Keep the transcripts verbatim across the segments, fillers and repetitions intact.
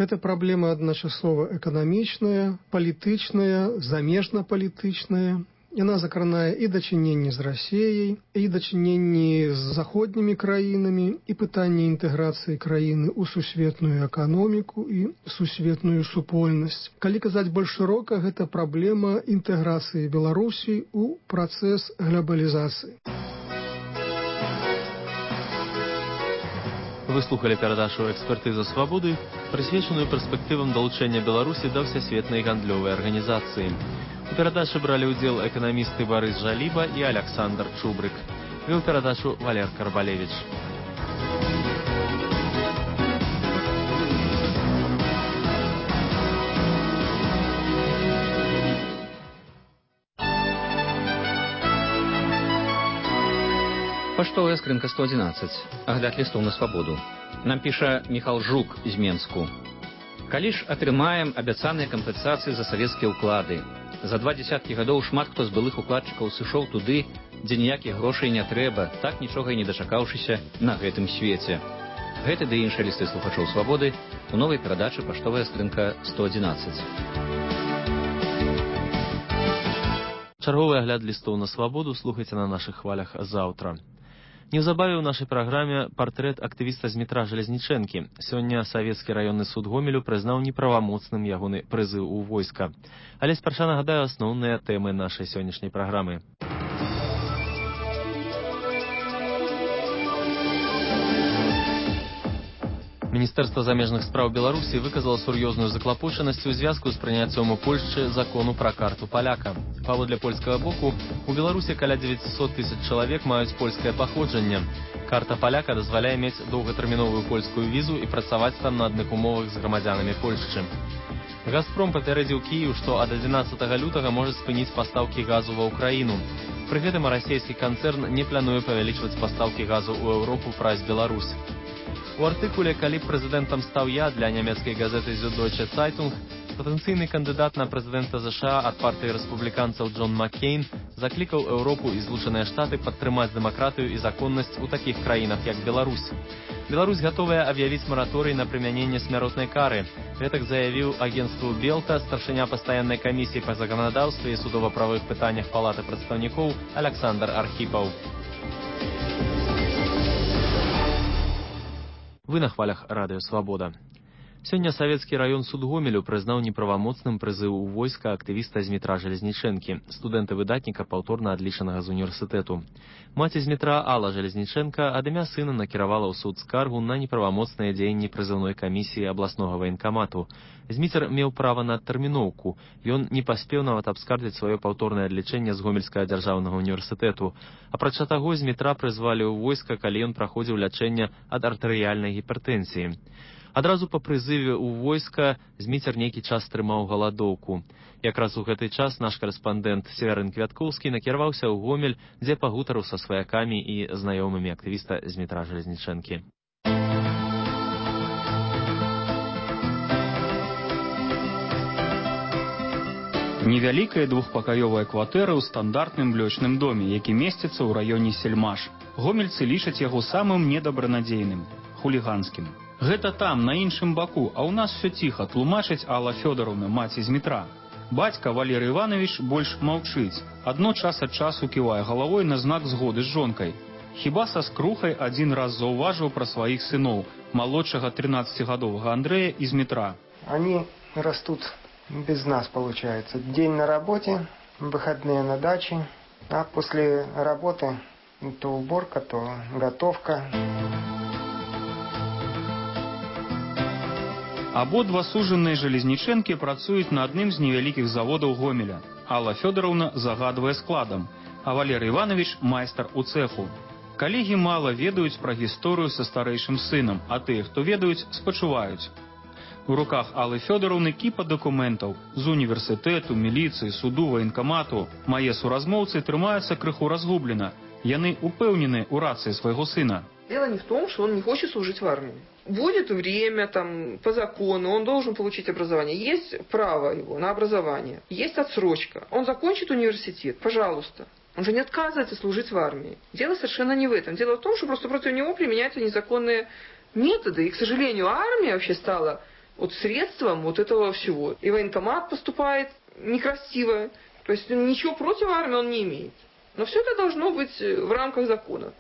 Гэта праблема адначасова эканамічная, палітычная, замежна-палітычная. Яна закранае і дачыненні з Расіяй, і дачыненні з заходнімі краінамі, і пытанне інтэграцыі краіны ў сусветную эканоміку і сусветную супольнасць. Калі казаць больш шырока, гэта праблема інтэграцыі Беларусі ў працэс глобалізацыі. Вы слухали перадачу «Экспертыза свабоды», прысвечаную перспектывам далучэння Беларусі да Всесветнай гандлёвай арганізацыі. У перадачы бралі ўдзел эканамісты Барыс Жаліба і Аляксандр Чубрык. Вёў перадачу Валер Карбалевіч. Паштовая скрынка сто адзінаццаць. Агляд лістоў на свабоду. Нам піша Міхал Жук з Менску. Калі ж атрымаем абяцаныя кампенсацыі за савецкія ўклады? За два дзесяткі гадоў шмат хто з былых укладчыкаў сышоў туды, дзе ніякіх грошай не трэба, так нічога і не дачакаўшыся на гэтым свеце. Гэты ды іншыя лісты слухачоў свабоды у новай перадачы «Паштовая скрынка сто адзінаццаць». Чарговы агляд лістоў на свабоду слухайце на нашых хвалях заўтра. Неўзабаве ў нашай праграме партрэт актывіста Змітра Жалезнічэнкі. Сёння Савецкі раённы суд Гомелю прызнаў неправамоцным ягоны прызыў у войска. Але спярша нагадаю асноўныя тэмы нашай сённяшняй праграмы. Міністэрства замежных спраў Беларусі выказала сур'ёзную заклапочанасць у звязку з прыняццём у Польшчы закону пра карту паляка. Паводле польскага боку, у Беларусі каля дзевяцьсот тысяч чалавек маюць польскае паходжанне. Карта паляка дазваляе мець доўгатэрміновую польскую візу і працаваць там на адных умовах з грамадзянамі Польшчы. Газпром папярэдзіў Кіеў, што ад адзінаццатага лютага можа спыніць пастаўкі газу ва ўкраіну. Пры гэтым расійскі канцэрн не плануе павялічваць пастаўкі газу ў Еўропу праз Беларусь. У артыкуле «Калі б прэзідэнтам стаў я» для нямецкай газеты «Süddeutsche Zeitung» патэнцыйны кандыдат на прэзідэнта ЗША ад партыі рэспубліканцаў Джон Маккейн заклікаў Еўропу і Злучаныя Штаты падтрымаць дэмакратыю і законнасць у такіх краінах, як Беларусь. Беларусь гатовая аб'явіць мараторый на прымяненне смяротнай кары. Гэтак заявіў агенцтву Белта старшыня пастаяннай камісіі па заканадаўстве і судова-правых пытаннях Палаты прадстаўнікоў Аляксандр Архіпаў. Вы на хвалях радыё «Свабода». Сёння Савецкі раён суд Гомелю прызнаў неправамоцным прызыў у войска актывіста Змітра Жалезнічэнкі, студэнта-выдатніка паўторна адлічанага з універсітэту. Маці Змітра Алла Жалезнічэнка ад імя сына накіравала ў суд скаргу на неправамоцныя дзеянні прызыўной камісіі абласнога ваенкамату. Зміцер меў права на адтэрміноўку. Ён не паспеў нават абскардзіць сваё паўторнае адлічэнне з Гомельскага дзяржаўнага універсітэту. Апрача таго, Змітра прызвалі ў войска, калі ён праходзіў лячэнне ад артэрыяльнай гіпертэнсіі. Адразу па прызыве ў войска Зміцер нейкі час трымаў галадоўку. Якраз у гэты час наш карэспандэнт Северын Квяткоўскі накіраваўся ў Гомель, дзе пагутарыў са сваякамі і знаёмымі актывіста Змітра Жалезнічэнкі. Невялікая двухпакаёвая кватэра ў стандартным блочным доме, які месціцца ў раёне Сельмаш. Гомельцы лічаць яго самым недабранадзейным, хуліганскім. Гэта там, на іншым баку, а ў нас все ціха, тлумачыць Алла Фёдоровна, маці Змітра. Бацька Валерый Иванович больш маўчыць. Адно час ад часу ківае галавой на знак згоды з жонкай. Хіба са скрухай адзін раз заўважыў пра сваіх сыноў, малодшага тринадцатигадовага Андрея і Змітра. Они растут без нас, получается. День на работе, выходные на даче, а после работы то уборка, то готовка. Абодва сужаныя Жалезнічэнкі працуюць на адным з невялікіх заводаў Гомеля. Алла Фёдоровна загадвае складам, а Валерий Иванович майстар у цеху. Калегі мала ведаюць пра гісторыю са старэйшым сынам, а тыя, хто ведаюць, спачуваюць. У руках Аллы Фёдоровны кіпа дакументаў з універсітэту, міліцыі, суду, ваенкамату. Мае суразмоўцы трымаюцца крыху разгублена. Яны упэўнены ў рацыі свайго сына. Дело не в том, что он не хочет служить в армии. Будет время, там, по закону, он должен получить образование. Есть право его на образование, есть отсрочка. Он закончит университет, пожалуйста. Он же не отказывается служить в армии. Дело совершенно не в этом. Дело в том, что просто против него применяются незаконные методы. И, к сожалению, армия вообще стала вот средством вот этого всего. И военкомат поступает некрасиво, то есть ничего против армии он не имеет. Но все это должно быть в рамках закона.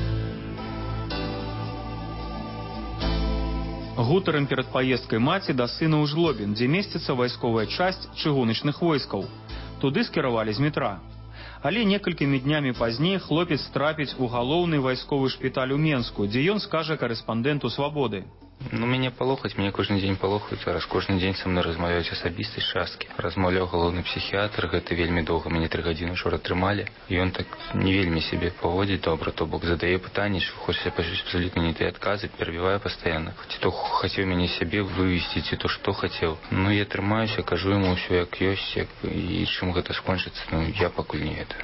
Гутарым перад паездкай маці да сына ў Жлобін, дзе месціцца вайсковая часць чыгуначных войскаў. Туды скіравалі з метра. Але некалькімі днямі пазней хлопец трапіць у галоўны вайсковы шпіталь у Менску, дзе ён скажа карэспандэнту «Свабоды». Ну, мяне палохаць, мяне кожны дзень палохаюць, зараз кожны дзень са мной размаўляюць асабістай часткі. Размаўляў галоўны псіхіятр, гэта вельмі доўга, мяне тры гадзіны ўчора трымалі. І ён так не вельмі сябе паводзіць добра, то бок задае пытанні, што хочаце пачуць абсалютна не тыя адказы, перабівае пастаянна. Ці то хацеў мяне сябе вывесці, ці то што хацеў. Ну, я трымаюся, кажу яму ўсё як ёсць, як... і чым гэта скончыцца, ну, я пакуль не ведаю.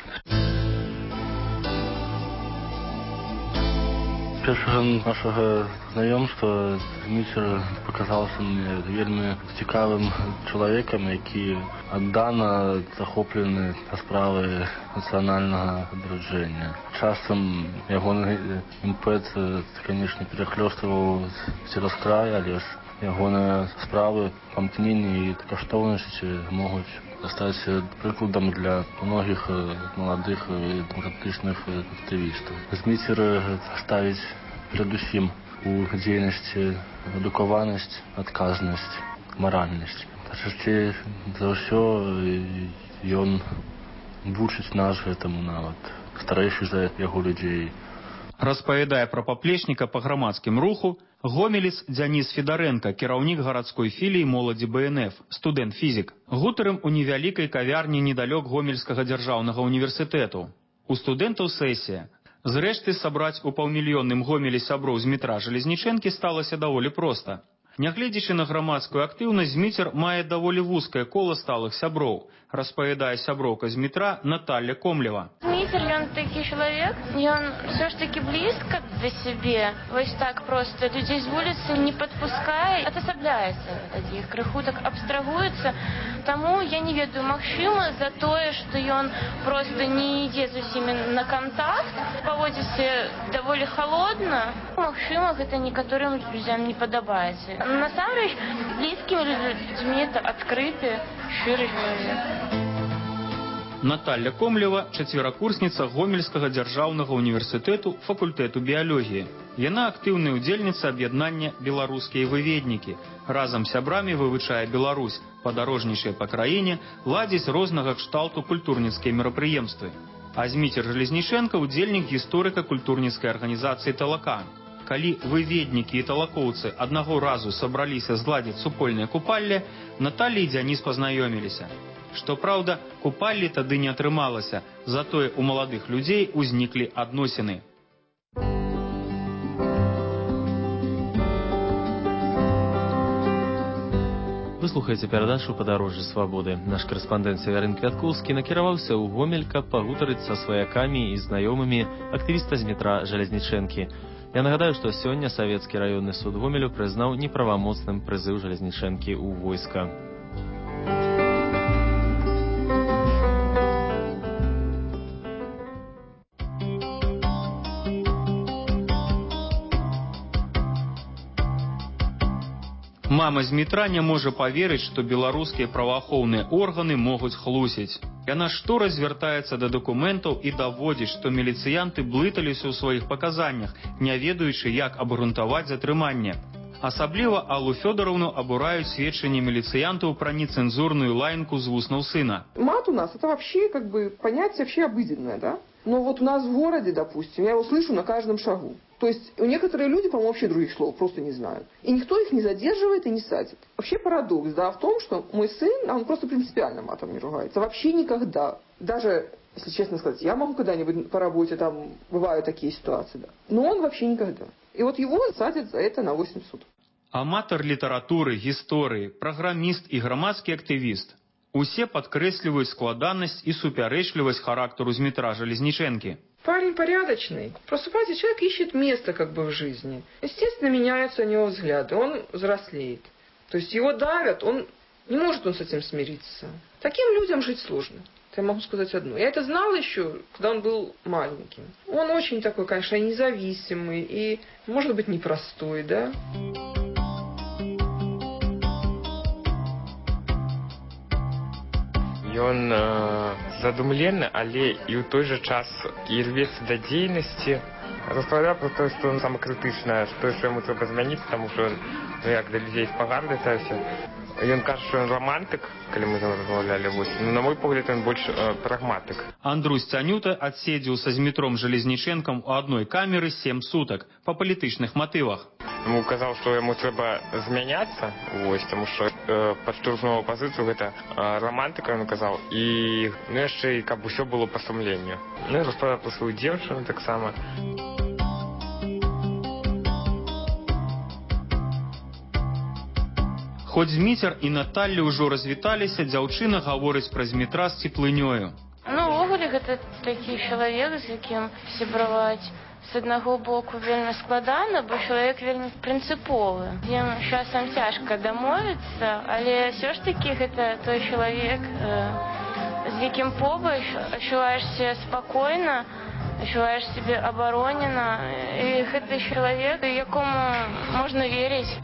Першага нашага знаёмства Зміцер паказаўся мне вельмі цікавым чалавекам, які аддана захоплены справай нацыянальнага адраджэння. Часам ягоны імпэт, канешне, перахлёстываў цераз край, але ж ягоныя справы, памкненні і каштоўнасці могуць стаць прыкладам для многіх маладых і дэмакратычных актывістаў. Зміцер ставіць перадусім у дзейнасці адукаванасць, адказнасць, маральнасць. Часцей за ўсё ён вучыць нас гэтаму нават, старэйшых за яго людзей. Распавядае пра паплечніка па грамадскім руху гомелец Дзяніс Федарэнка, кіраўнік гарадской філіі моладзі Бэ Эн Эф, студэнт-фізік. Гутарым у невялікай кавярні недалёк Гомельскага дзяржаўнага універсітэту. У студэнтаў сесія. Зрэшты, сабраць у паўмільённым Гомелі сяброў з метра Жалезнічэнкі сталася даволі проста. Нягледзячы на грамадскую актыўнасць, Зміцер мае даволі вузкае кола сталых сяброў, распавядае сяброўка з метра Наталья Комлева. Зміцер, ён такі чалавек, ён все ж таки блізка да сябе, вось так просто людзей з вуліцы не падпускае, адасабляецца ад іх, крыху так абстрагуецца, таму я не ведаю, магчыма, за тое, што ён просто не ідзе з усімі на кантакт, паводзіцца даволі халодна, магчыма, гэта некаторым людзям не падабаецца. Насамрэч, блізкімі людзьмі это адкрыты, шчыры чалавек. Наталья Комлева – чацверакурсніца Гомельскага дзяржаўнага універсітэту факультэту біялогіі. Яна актыўная ўдзельніца аб'яднання «Беларускія выведнікі». Разам з сябрамі вывучае Беларусь, падарожнічае па краіне, ладзіць рознага кшталту культурніцкія мерапрыемствы. А Зміцер Жалезнічэнка – удзельнік гісторыка-культурніцкай арганізацыі «Талака». Калі выведнікі і талакоўцы аднаго разу сабраліся зладзіць супольнае купалле, Наталья і Дзяніс пазнаёміліся. Што праўда, купаллі тады не атрымалася, затое у маладых людзей узніклі адносіны. Вы слухаеце перадачу «Падарожжа свабоды». Наш карэспандэнт Севярын Квяткоўскі накіраваўся ў Гомель, каб пагутарыць са сваякамі і знаёмымі актывіста з метра Жалезнічэнкі. Я нагадаю, што сёння Савецкі раённы суд Гомелю прызнаў неправамоцным прызыў Жалезнічэнкі ў войска. Мама з метра не можа паверыць, што беларускія праваахоўныя органы могуць хлусіць. Яна штораз звяртаецца да дакументаў і даводзіць, што міліцыянты блыталіся ў сваіх паказаннях, не ведаючы, як абгрунтаваць затрыманне. Асабліва Аллу Фёдоровну абураюць сведчанні міліцыянтаў пра нецэнзурную лаянку з вуснаў сына. Мат у нас это вообще как бы понятие вообще обыденное, да? Но вот у нас в городе, допустим, я его слышу на каждом шагу. То есть некоторые люди, по-моему, вообще других слов просто не знают. И никто их не задерживает и не садит. Вообще парадокс, да, в том, что мой сын, он просто принципиально матом не ругается. Вообще никогда. Даже, если честно сказать, я могу когда-нибудь по работе, там, бывают такие ситуации, да. Но он вообще никогда. И вот его садят за это на восемь суток. Аматар літаратуры, гісторыі, праграміст і грамадскі актывіст. Усе падкрэсліваюць складанасць і супярэчлівасць характару з метра Жалезнічэнкі. Парень порядочный. Просто, понимаете, человек ищет место как бы в жизни. Естественно, меняются у него взгляды, он взрослеет. То есть его давят, он не может он с этим смириться. Таким людям жить сложно. Я могу сказать одно. Я это знала еще, когда он был маленьким. Он очень такой, конечно, независимый и, может быть, непростой, да? Ён э, задумлены, але і ў той жа час і рвецца да дзейнасці. Распавядаў про тое, што он самакрытычнае, што яшчэ яму трэба змяніць, таму што ну, як да людзей спагарда це ўсё. Ён кажа, што ён романтык, калі мы з ім размаўлялі. Ну, на мой погляд, ён больш э, прагматык. Андрусь Цанюта адседзеў са Змітром Жалезнічэнкам у адной камеры сем сутак па палітычных матывах. Яму казаў, што яму трэба змяняцца, вось, таму што э, падштурхнуў апазіцыю гэта э, романтыка, ён казаў, і ну, яшчэ і каб усё было па сумленню. Ну, распавядаў про сваю дзеўчыну таксама. Хоць Зміцер і Наталля ўжо развіталіся, дзяўчына гаворыць пра Змітра з цеплынёю. Ну, увогуле, гэта такі чалавек, з якім сябраваць з аднаго боку вельмі складана, бо чалавек вельмі прынцыповы. Ім часам цяжка дамовіцца, але ўсё ж такі гэта той чалавек, з якім побач адчуваеш сябе спакойна, адчуваеш сябе абаронена, і гэта чалавек, якому можна верыць.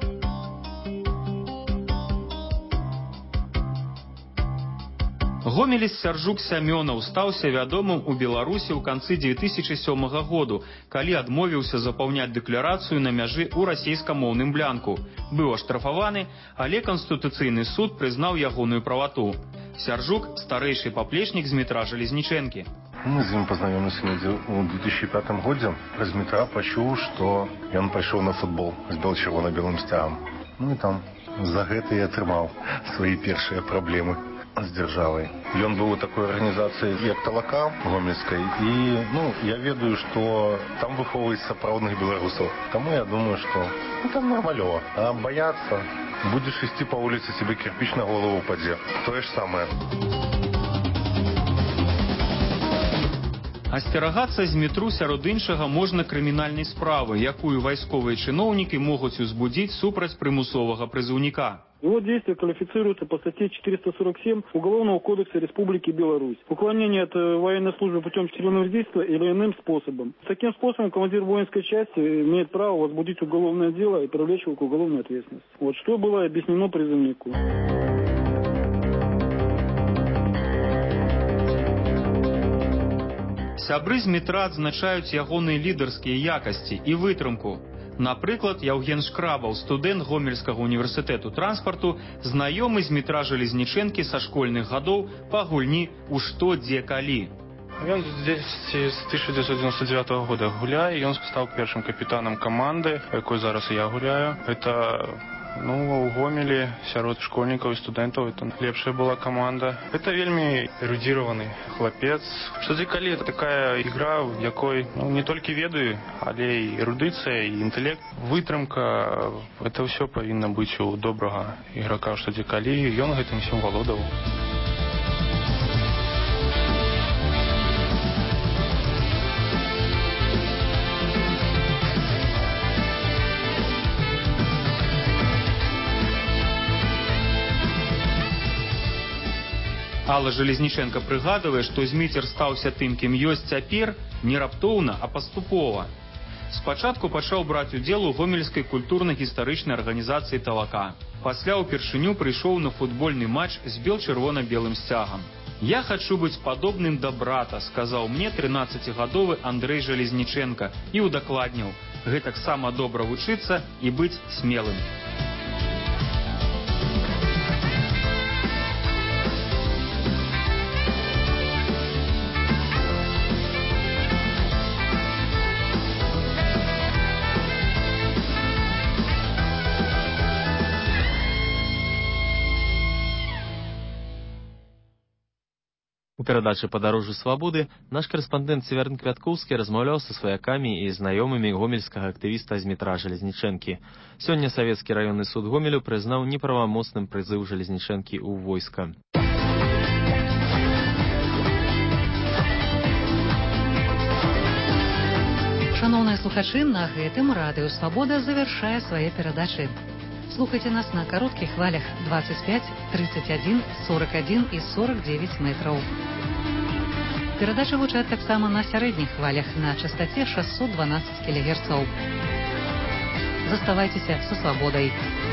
Гомелец Сяржук Сямёнаў стаўся вядомым у Беларусі ў канцы дзве тысячы сёмага году, калі адмовіўся запаўняць дэкларацыю на мяжы ў расейскамоўным блянку. Быў аштрафаваны, але Канстытуцыйны суд прызнаў ягоную правату. Сяржук – старэйшы паплечнік Змітра Жалезнічэнкі. Мы з ім пазнаёміліся ў две тысячы пятым годзе. Пра Змітра пачуў, што ён пайшоў на футбол з бел-чырвона-белым сцягам. Ну і там за гэта і атрымаў свае першыя праблемы з дзяржавай. Ён быў у такой арганізацыі, як Талака гомельскай, і ну, я ведаю, што там выхоўваюць сапраўдных беларусаў. Таму я думаю, што ну, там нармалёва. А баяцца, будзеш ісці па вуліцы, цябе кірпіч на голову упадзе. Тое ж самае. Асцерагацца Змітру сярод іншага можна крымінальнай справы, якую вайсковыя чыноўнікі могуць узбудзіць супраць прымусовага прызыўніка. Его действия квалифицируются по статье четыреста сорок семь Уголовного кодекса Республики Беларусь. Уклонение от военной службы путем тюремного действия или иным способом. Таким способом командир воинской части имеет право возбудить уголовное дело и привлечь его к уголовной ответственности. Вот что было объяснено призывнику. Сябры Змітра адзначаюць ягоныя лідарскія якасці і вытрымку. Напрыклад, Яўген Шкрабаў, студэнт Гомельскага універсітэту транспарту, знаёмы Змітра Жалезнічэнкі са школьных гадоў па гульні «У што, дзе, калі». Ён здесь з тысяча девятьсот девяносто девятого года гуляе, ён стаў першым капітанам каманды, якой зараз я гуляю. Это ну, у Гомелі сярод школьнікаў і студэнтаў это лепшая была каманда. Это вельмі эрудзіраваны хлапец. Што дзе калі это такая ігра, в якой ну, не толькі ведаю, але і эрудыцыя, і інтэлект, вытрымка. Это ўсё павінна быць у добрага іграка, што дзе калі ён гэтым усім валодаў. Алла Жалезнічэнка прыгадвае, што Зміцер стаўся тым, кім ёсць цяпер, не раптоўна, а паступова. Спачатку пачаў браць удзел у гомельскай культурна-гістарычнай арганізацыі «Талака». Пасля ўпершыню прыйшоў на футбольны матч з бел-чырвона-белым сцягам. «Я хачу быць падобным да брата», сказаў мне трынаццацігадовы Андрэй Жалезнічэнка і ўдакладніў: «Гэтаксама добра вучыцца і быць смелым». У перадачы «Падарожжы свабоды» наш карэспандэнт Северн Квяткоўскі размаўляў са сваякамі і знаёмымі гомельскага актывіста Змітра Жалезнічэнкі. Сёння савецкі раённы суд Гомелю прызнаў неправамоцным прызыў Жалезнічэнкі ў войска. Шановныя слухачы, на гэтым радыё «Свабода» завяршае свае перадачы. Слухайте нас на коротких хвалях двадцать пять, тридцать один, сорок один и сорок девять метров. Передачи гучаць таксама на сярэдніх хвалях на частоте шестьсот двенадцать килогерцов. Заставайтеся со свободой.